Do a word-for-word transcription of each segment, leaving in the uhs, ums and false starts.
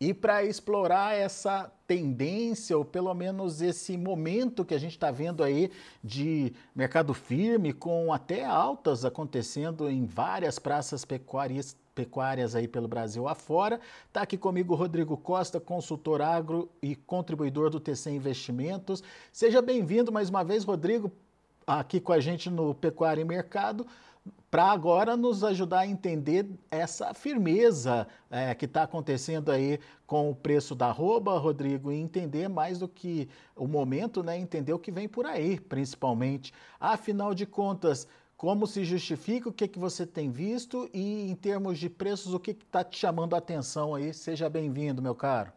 E para explorar essa tendência, ou pelo menos esse momento que a gente está vendo aí de mercado firme, com até altas acontecendo em várias praças pecuárias, pecuárias aí pelo Brasil afora. Está aqui comigo o Rodrigo Costa, consultor agro e contribuidor do T C Investimentos. Seja bem-vindo mais uma vez, Rodrigo, aqui com a gente no Pecuária e Mercado, para agora nos ajudar a entender essa firmeza é, que está acontecendo aí com o preço da arroba, Rodrigo, e entender mais do que o momento, né? Entender o que vem por aí, principalmente. Afinal de contas, como se justifica, o que, que você tem visto e, em termos de preços, o que está te chamando a atenção aí? Seja bem-vindo, meu caro.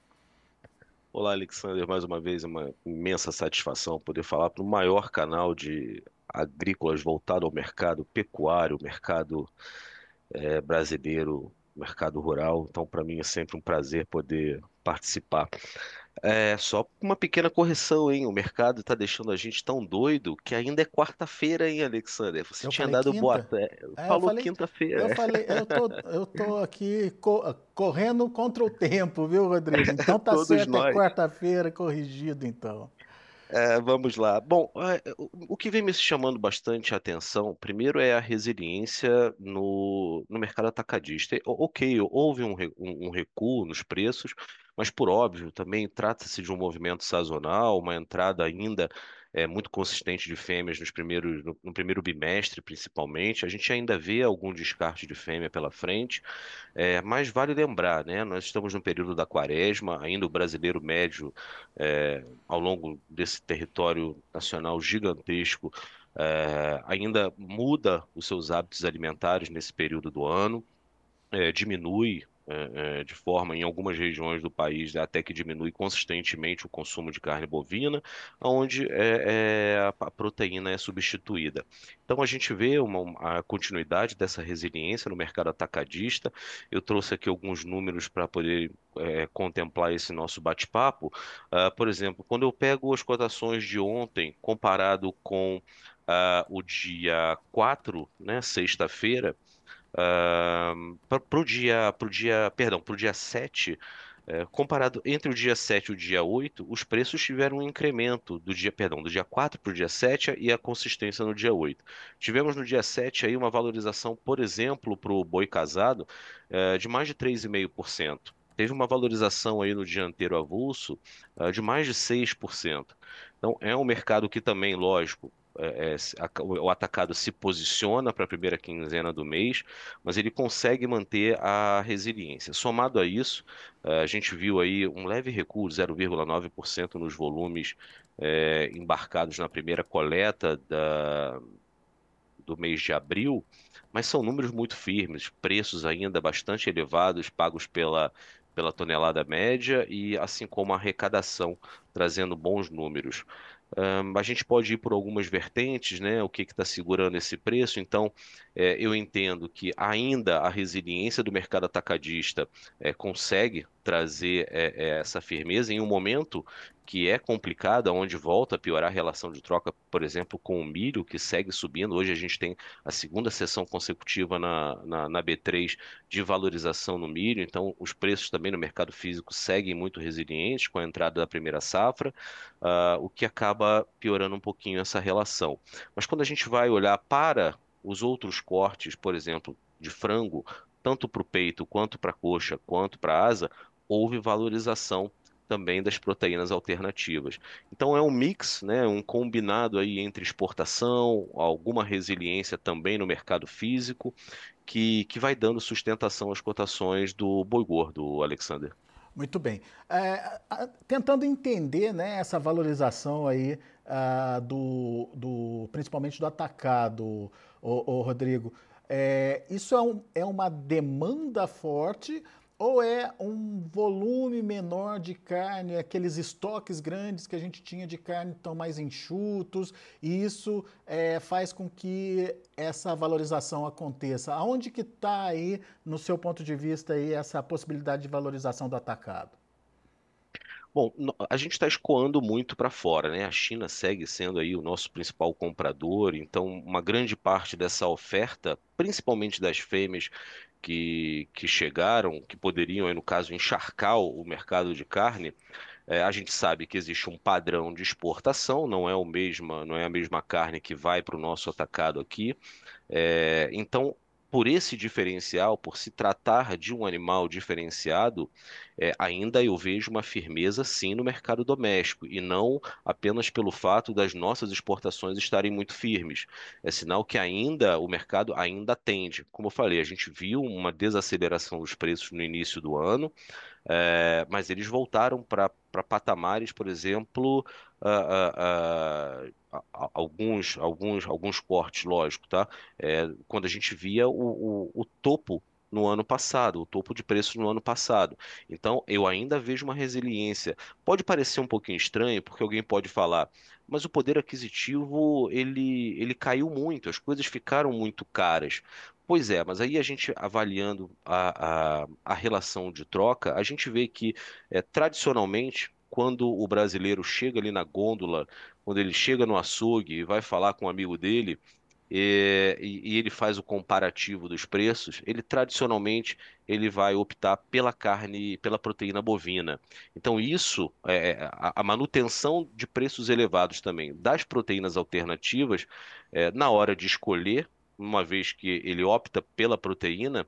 Olá, Alexander, mais uma vez é uma imensa satisfação poder falar para o maior canal de agrícolas voltado ao mercado pecuário, mercado eh, brasileiro, mercado rural. Então, para mim é sempre um prazer poder participar. É só uma pequena correção, hein? O mercado está deixando a gente tão doido que ainda é quarta-feira, hein, Alexander? Você Eu tinha falei dado boa quinta? tarde, É, eu falou falei, eu quinta-feira. falei, eu tô, eu tô aqui co- correndo contra o tempo, viu, Rodrigo? Então tá Todos certo, é nós. quarta-feira, corrigido então. É, vamos lá. Bom, é, o o que vem me chamando bastante a atenção, primeiro é a resiliência no, no mercado atacadista. O- Ok, houve um, re- um- um recuo nos preços, mas por óbvio, também trata-se de um movimento sazonal, uma entrada ainda é, muito consistente de fêmeas nos primeiros, no, no primeiro bimestre, principalmente. A gente ainda vê algum descarte de fêmea pela frente. É, mas vale lembrar, né? Nós estamos no período da quaresma, ainda o brasileiro médio, é, ao longo desse território nacional gigantesco, é, ainda muda os seus hábitos alimentares nesse período do ano, é, diminui. é, é, de forma, em algumas regiões do país, até que diminui consistentemente o consumo de carne bovina, onde é, é, a, a proteína é substituída. Então, a gente vê uma, a continuidade dessa resiliência no mercado atacadista. Eu trouxe aqui alguns números para poder é, contemplar esse nosso bate-papo. Ah, por exemplo, quando eu pego as cotações de ontem comparado com ah, o dia quatro, né, sexta-feira, para o dia, pro dia, perdão, para o dia sete, é, comparado entre o dia sete e o dia oito, os preços tiveram um incremento do dia, perdão, do dia quatro para o dia sete e a consistência no dia oito. Tivemos no dia sete aí uma valorização, por exemplo, para o boi casado, é, de mais de três vírgula cinco por cento. Teve uma valorização aí no dianteiro avulso, ah, de mais de seis por cento. Então, é um mercado que também, lógico, é, é, se- a- o atacado se posiciona para a primeira quinzena do mês, mas ele consegue manter a resiliência. Somado a isso, eh, a gente viu aí um leve recuo de zero vírgula nove por cento nos volumes eh, embarcados na primeira coleta da- do mês de abril, mas são números muito firmes, preços ainda bastante elevados pagos pela, pela tonelada média e assim como a arrecadação, trazendo bons números. Ahn, a gente pode ir por algumas vertentes, né? O que está segurando esse preço? Então, é, eu entendo que ainda a resiliência do mercado atacadista é, consegue trazer é, é, essa firmeza em um momento que é complicado, onde volta a piorar a relação de troca, por exemplo, com o milho, que segue subindo. Hoje a gente tem a segunda sessão consecutiva na, na, na B três de valorização no milho, então os preços também no mercado físico seguem muito resilientes com a entrada da primeira safra, ah, o que acaba piorando um pouquinho essa relação. Mas quando a gente vai olhar para os outros cortes, por exemplo, de frango, tanto para o peito, quanto para a coxa, quanto para a asa, houve valorização também das proteínas alternativas. Então é um mix, né, um combinado aí entre exportação, alguma resiliência também no mercado físico, que, que vai dando sustentação às cotações do boi gordo, Alexander. Muito bem. É, a- tentando entender, né, essa valorização aí ah, do, do- principalmente do atacado, o, Rodrigo, é, isso é, um- é uma demanda forte ou é um volume menor de carne, aqueles estoques grandes que a gente tinha de carne estão mais enxutos e isso é, faz com que essa valorização aconteça? Aonde que está aí, no seu ponto de vista, aí, essa possibilidade de valorização do atacado? Bom, no- a gente está escoando muito para fora, né? A China segue sendo aí o nosso principal comprador, então uma grande parte dessa oferta, principalmente das fêmeas, que, que chegaram, que poderiam, aí, no caso, encharcar o mercado de carne. É, a gente sabe que existe um padrão de exportação, não é o mesma, não é a mesma carne que vai para o nosso atacado aqui. É, então, por esse diferencial, por se tratar de um animal diferenciado, é, ainda eu vejo uma firmeza sim no mercado doméstico, e não apenas pelo fato das nossas exportações estarem muito firmes. É sinal que ainda o mercado ainda tende. Como eu falei, a gente viu uma desaceleração dos preços no início do ano. É, mas eles voltaram para para patamares, por exemplo, ah, ah, ah, a- alguns, alguns, alguns cortes, lógico, tá? É, quando a gente via o, o, o topo no ano passado, o topo de preços no ano passado. Então, eu ainda vejo uma resiliência. Pode parecer um pouquinho estranho, porque alguém pode falar, mas o poder aquisitivo, ele, ele caiu muito, as coisas ficaram muito caras. Pois é, mas aí a gente avaliando a, a, a relação de troca, a gente vê que é, tradicionalmente, quando o brasileiro chega ali na gôndola, quando ele chega no açougue e vai falar com um amigo dele, é, e, e ele faz o comparativo dos preços, ele tradicionalmente ele vai optar pela carne, pela proteína bovina. Então isso, é, é, a, a manutenção de preços elevados também das proteínas alternativas, é, na hora de escolher, uma vez que ele opta pela proteína,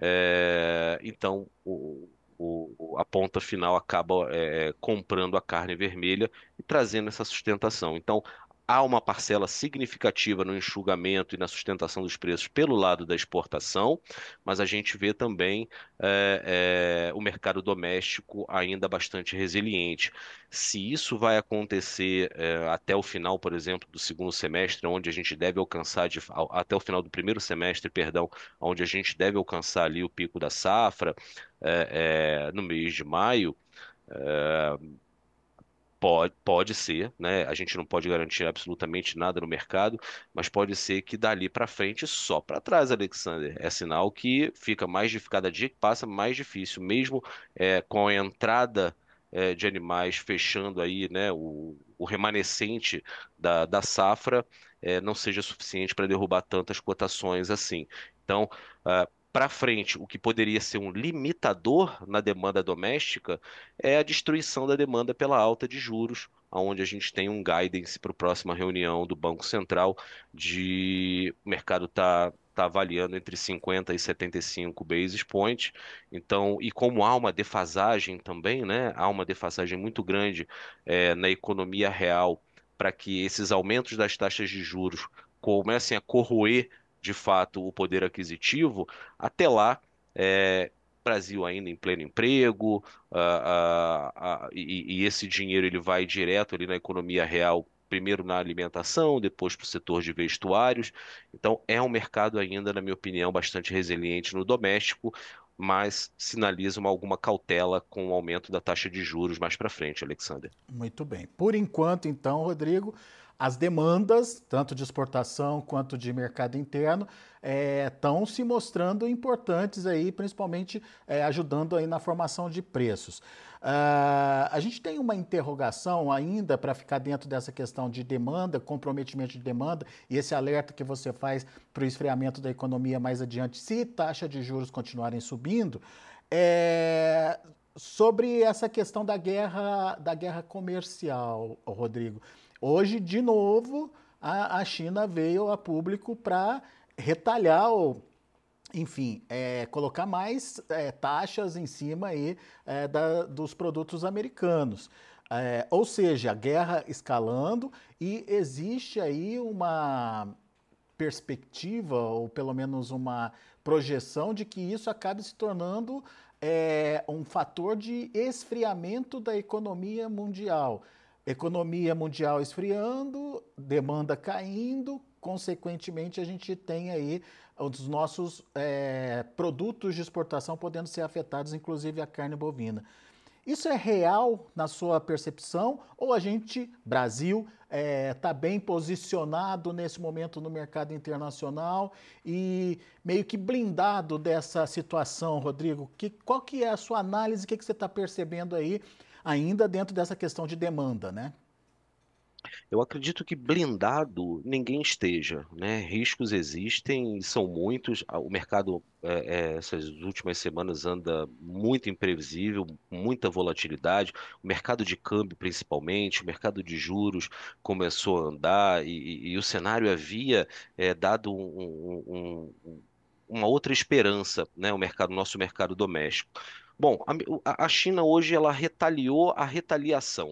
é, então o, o- a ponta final acaba é, comprando a carne vermelha e trazendo essa sustentação. Então, há uma parcela significativa no enxugamento e na sustentação dos preços pelo lado da exportação, mas a gente vê também é, é, o mercado doméstico ainda bastante resiliente. Se isso vai acontecer é, até o final, por exemplo, do segundo semestre, onde a gente deve alcançar, de- ao- até o final do primeiro semestre, perdão, onde a gente deve alcançar ali o pico da safra, é, é, no mês de maio. Pode, pode ser, né? A gente não pode garantir absolutamente nada no mercado, mas pode ser que dali para frente só para trás, Alexander. É sinal que fica mais difícil, cada dia que passa, mais difícil, mesmo é, com a entrada é, de animais fechando aí, né? O, o remanescente da, da safra é, não seja suficiente para derrubar tantas cotações assim. Então, para frente, o que poderia ser um limitador na demanda doméstica é a destruição da demanda pela alta de juros, onde a gente tem um guidance para a próxima reunião do Banco Central de o mercado está tá avaliando entre cinquenta e setenta e cinco basis points. Então, e como há uma defasagem também, né? Há uma defasagem muito grande eh, na economia real para que esses aumentos das taxas de juros comecem a corroer de fato o poder aquisitivo, até lá, é, Brasil ainda em pleno emprego, ah, ah, ah, e, e esse dinheiro ele vai direto ali na economia real, primeiro na alimentação, depois para o setor de vestuários. Então é um mercado ainda, na minha opinião, bastante resiliente no doméstico, mas sinaliza uma, alguma cautela com o aumento da taxa de juros mais para frente, Alexander. Muito bem. Por enquanto, então, Rodrigo, as demandas, tanto de exportação quanto de mercado interno, estão se mostrando importantes aí, principalmente eh, ajudando aí na formação de preços. Ah, a gente tem uma interrogação ainda para ficar dentro dessa questão de demanda, comprometimento de demanda e esse alerta que você faz para o esfriamento da economia mais adiante, se taxa de juros continuarem subindo. É, sobre essa questão da guerra, da guerra comercial, Rodrigo. Hoje, de novo, a, a China veio a público para retalhar, ou, enfim, é, colocar mais é, taxas em cima aí, é, da, dos produtos americanos. É, ou seja, a guerra escalando e existe aí uma perspectiva, ou pelo menos uma projeção de que isso acabe se tornando é, um fator de esfriamento da economia mundial. Economia mundial esfriando, demanda caindo, consequentemente a gente tem aí os nossos é, produtos de exportação podendo ser afetados, inclusive a carne bovina. Isso é real na sua percepção ou a gente, Brasil, está é, bem posicionado nesse momento no mercado internacional e meio que blindado dessa situação, Rodrigo? Que, qual que é a sua análise, o que, que você está percebendo aí ainda dentro dessa questão de demanda, né? Eu acredito que blindado ninguém esteja, né? Riscos existem e são muitos. Ah, O mercado, é, é, essas últimas semanas, anda muito imprevisível, com muita volatilidade. O mercado de câmbio, principalmente, o mercado de juros começou a andar e, e- e o cenário havia, é, dado um- um- um- uma outra esperança, né? O mercado, nosso mercado doméstico. Bom, a, a China hoje ela retaliou a retaliação.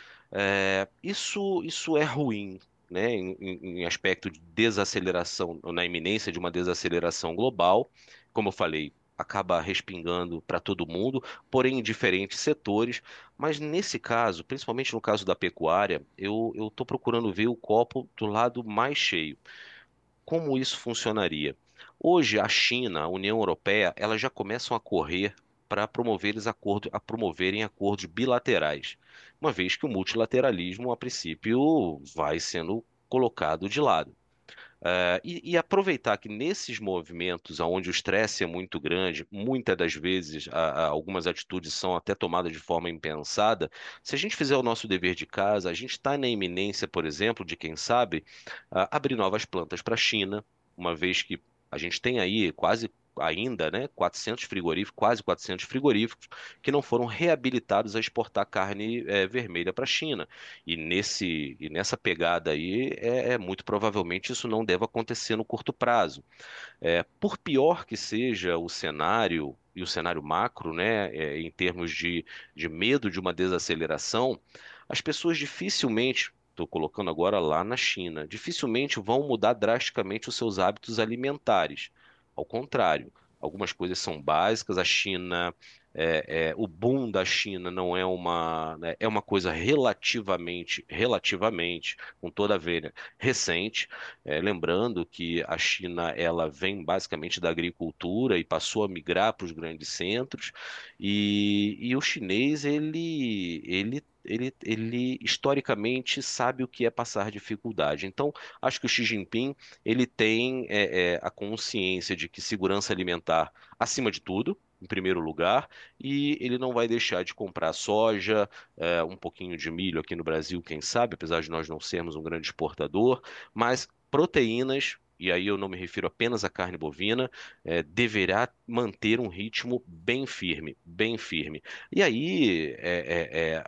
É, isso, isso é ruim, né, em, em- em aspecto de desaceleração, na iminência de uma desaceleração global, como eu falei, acaba respingando para todo mundo, porém em diferentes setores. Mas nesse caso, principalmente no caso da pecuária, eu eu estou procurando ver o copo do lado mais cheio. Como isso funcionaria? Hoje, a China, a União Europeia, elas já começam a correr para promover eles acordo, a promoverem acordos bilaterais, uma vez que o multilateralismo, a princípio, vai sendo colocado de lado. Eh, e, e aproveitar que nesses movimentos, onde o estresse é muito grande, muitas das vezes a- a- algumas atitudes são até tomadas de forma impensada. Se a gente fizer o nosso dever de casa, a gente está na iminência, por exemplo, de quem sabe, ah, abrir novas plantas para a China, uma vez que a gente tem aí quase ainda, né, quatrocentos frigoríficos, quase quatrocentos frigoríficos que não foram reabilitados a exportar carne eh, vermelha para a China. E nesse e nessa pegada aí, é, é muito provavelmente isso não deve acontecer no curto prazo. É, por pior que seja o cenário e o cenário macro, né, é, em termos de, de medo de uma desaceleração, as pessoas dificilmente, estou colocando agora lá na China, dificilmente vão mudar drasticamente os seus hábitos alimentares. Ao contrário, algumas coisas são básicas. A China, é, é, o boom da China não é uma, né, é uma coisa relativamente, relativamente, com toda a velha, recente. É, lembrando que a China ela vem basicamente da agricultura e passou a migrar para os grandes centros, e, e o chinês ele, ele, ele, ele historicamente sabe o que é passar dificuldade. Então, acho que o Xi Jinping ele tem é, é, a consciência de que segurança alimentar acima de tudo. Em primeiro lugar, e ele não vai deixar de comprar soja, é, um pouquinho de milho aqui no Brasil, quem sabe, apesar de nós não sermos um grande exportador, mas proteínas, e aí eu não me refiro apenas à carne bovina, eh, deverá manter um ritmo bem firme, bem firme. E aí, é, é, é,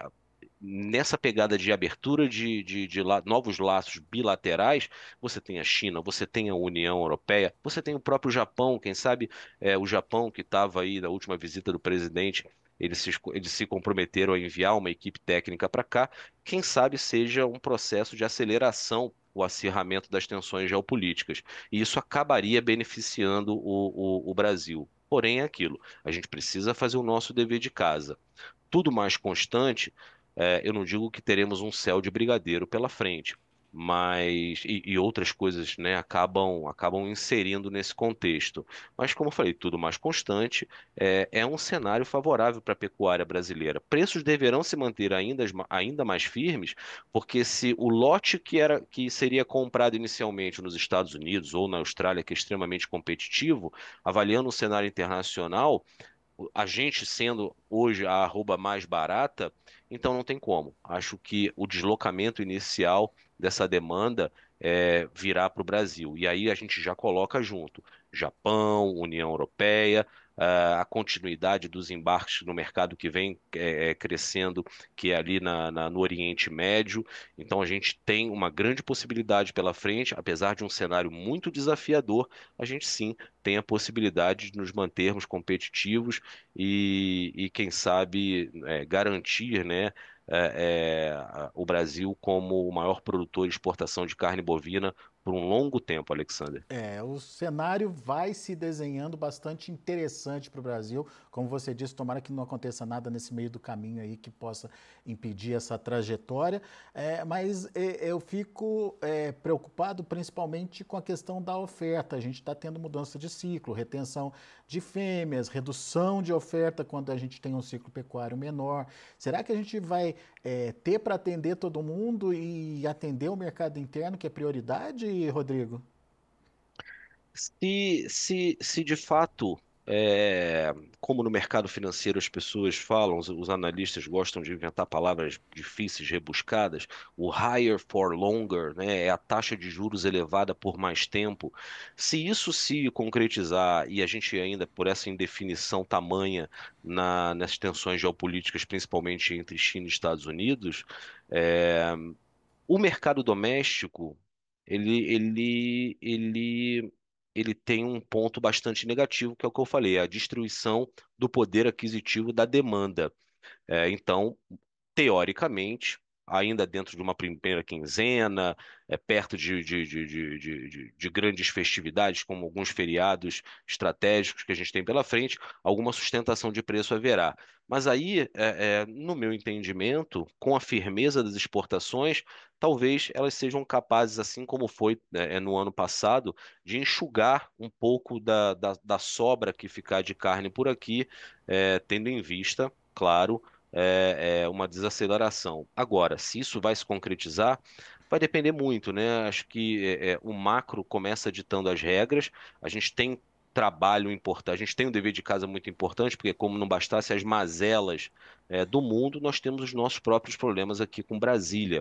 nessa pegada de abertura de, de- de la- novos laços bilaterais, você tem a China, você tem a União Europeia, você tem o próprio Japão, quem sabe é, o Japão que estava aí da última visita do presidente. Eles se, esco- eles se comprometeram a enviar uma equipe técnica para cá. Quem sabe seja um processo de aceleração, o acirramento das tensões geopolíticas. E isso acabaria beneficiando o, o o Brasil. Porém, é aquilo, a gente precisa fazer o nosso dever de casa. Tudo mais constante, é, eu não digo que teremos um céu de brigadeiro pela frente, mas e, e outras coisas, né, acabam acabam inserindo nesse contexto. Mas como eu falei, tudo mais constante, é, é um cenário favorável para a pecuária brasileira. Preços deverão se manter ainda, ainda mais firmes, porque se o lote que era que seria comprado inicialmente nos Estados Unidos ou na Austrália, que é extremamente competitivo, avaliando o cenário internacional, a gente sendo hoje a arroba mais barata, então não tem como. Acho que o deslocamento inicial dessa demanda é, virá para o Brasil. E aí a gente já coloca junto Japão, União Europeia, ah, a continuidade dos embarques no mercado que vem é, é, crescendo, que é ali na, na- no Oriente Médio. Então a gente tem uma grande possibilidade pela frente, apesar de um cenário muito desafiador, a gente sim tem a possibilidade de nos mantermos competitivos e, e quem sabe, é, garantir, né, é, é, a- o Brasil como o maior produtor de exportação de carne bovina por um longo tempo, Alexander. É, o cenário vai se desenhando bastante interessante para o Brasil. Como você disse, tomara que não aconteça nada nesse meio do caminho aí que possa impedir essa trajetória. É, mas é, eu fico é, preocupado principalmente com a questão da oferta. A gente está tendo mudança de ciclo, retenção de fêmeas, redução de oferta quando a gente tem um ciclo pecuário menor. Será que a gente vai é, ter para atender todo mundo e atender o mercado interno, que é prioridade, Rodrigo? Se, se, se de fato é, como no mercado financeiro as pessoas falam, os, os analistas gostam de inventar palavras difíceis, rebuscadas, o higher for longer, né, é a taxa de juros elevada por mais tempo. Se isso se concretizar e a gente ainda, por essa indefinição tamanha na, nas tensões geopolíticas, principalmente entre China e Estados Unidos, é, o mercado doméstico, ele, ele, ele, ele tem um ponto bastante negativo, que é o que eu falei, a destruição do poder aquisitivo da demanda. É, então, teoricamente, ainda dentro de uma primeira quinzena, é, perto de, de, de, de, de, de- de grandes festividades, como alguns feriados estratégicos que a gente tem pela frente, alguma sustentação de preço haverá. Mas aí, é, é, no meu entendimento, com a firmeza das exportações, talvez elas sejam capazes, assim como foi, né, é, no ano passado, de enxugar um pouco da, da, da sobra que ficar de carne por aqui, é, tendo em vista, claro, é, é uma desaceleração. Agora, se isso vai se concretizar, vai depender muito, né? Acho que é, é, o macro começa ditando as regras. A gente tem trabalho importante, a gente tem um dever de casa muito importante, porque como não bastasse as mazelas é, do mundo, nós temos os nossos próprios problemas aqui com Brasília.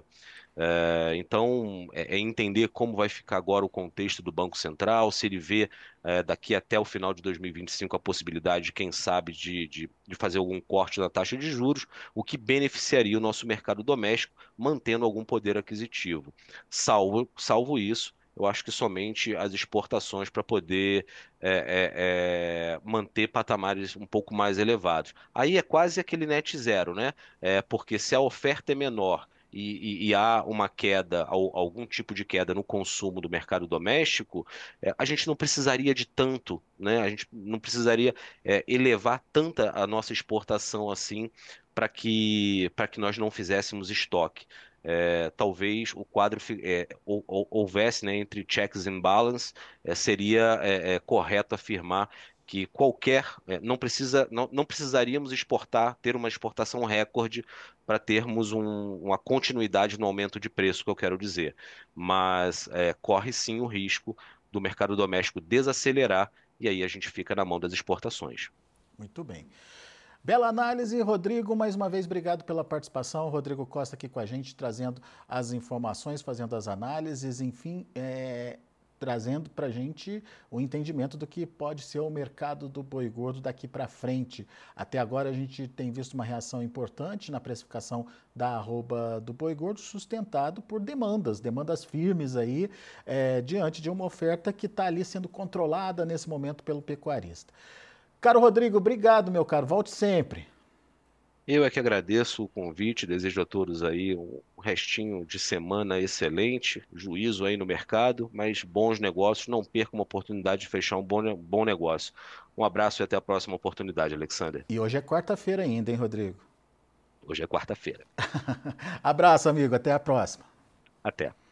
É, então, é, é entender como vai ficar agora o contexto do Banco Central, se ele vê é, daqui até o final de dois mil e vinte e cinco a possibilidade, quem sabe, de, de, de fazer algum corte na taxa de juros, o que beneficiaria o nosso mercado doméstico, mantendo algum poder aquisitivo. Salvo, salvo isso, eu acho que somente as exportações para poder é, é, é, manter patamares um pouco mais elevados. Aí é quase aquele net zero, né? É, porque se a oferta é menor e, e- e há uma queda, al- algum tipo de queda no consumo do mercado doméstico, eh, a gente não precisaria de tanto, né? A gente não precisaria, eh, elevar tanta a nossa exportação assim para que, para que nós não fizéssemos estoque. Eh, talvez o quadro fi- eh, hou- hou- houvesse, né, entre checks and balance, eh, seria eh, eh, correto afirmar que qualquer, eh, não precisa, não, não precisaríamos exportar, ter uma exportação recorde para termos um- uma continuidade no aumento de preço, que eu quero dizer. Mas é, corre sim o risco do mercado doméstico desacelerar e aí a gente fica na mão das exportações. Muito bem. Bela análise, Rodrigo. Mais uma vez, obrigado pela participação. Rodrigo Costa aqui com a gente, trazendo as informações, fazendo as análises, enfim, é, trazendo para a gente o entendimento do que pode ser o mercado do boi gordo daqui para frente. Até agora, a gente tem visto uma reação importante na precificação da arroba do boi gordo, sustentado por demandas, demandas firmes aí, é, diante de uma oferta que está ali sendo controlada nesse momento pelo pecuarista. Caro Rodrigo, obrigado, meu caro. Volte sempre. Eu é que agradeço o convite, desejo a todos aí um restinho de semana excelente, juízo aí no mercado, mas bons negócios, não perca uma oportunidade de fechar um bom, ne- bom negócio. Um abraço e até a próxima oportunidade, Alexander. E hoje é quarta-feira ainda, hein, Rodrigo? Hoje é quarta-feira. Abraço, amigo. Até a próxima. Até.